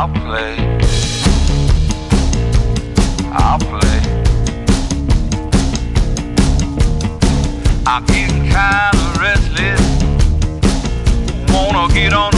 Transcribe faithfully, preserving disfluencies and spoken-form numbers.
I'll play. I'll play. I'm getting kind of restless. Wanna get on